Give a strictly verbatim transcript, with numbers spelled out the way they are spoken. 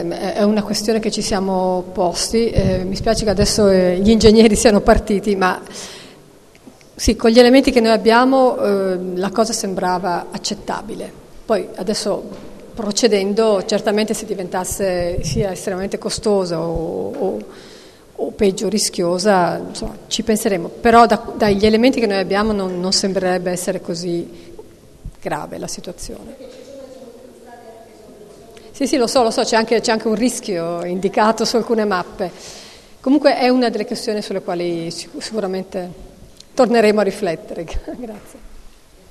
eh, è una questione che ci siamo posti, eh, mi spiace che adesso eh, gli ingegneri siano partiti, ma sì, con gli elementi che noi abbiamo eh, la cosa sembrava accettabile. Poi adesso procedendo, certamente se diventasse sia estremamente costosa o, o, o peggio rischiosa, insomma, ci penseremo. Però da, dagli elementi che noi abbiamo non, non sembrerebbe essere così grave la situazione. Sì, sì, lo so, lo so, c'è anche, c'è anche un rischio indicato su alcune mappe. Comunque è una delle questioni sulle quali sicuramente torneremo a riflettere. Grazie.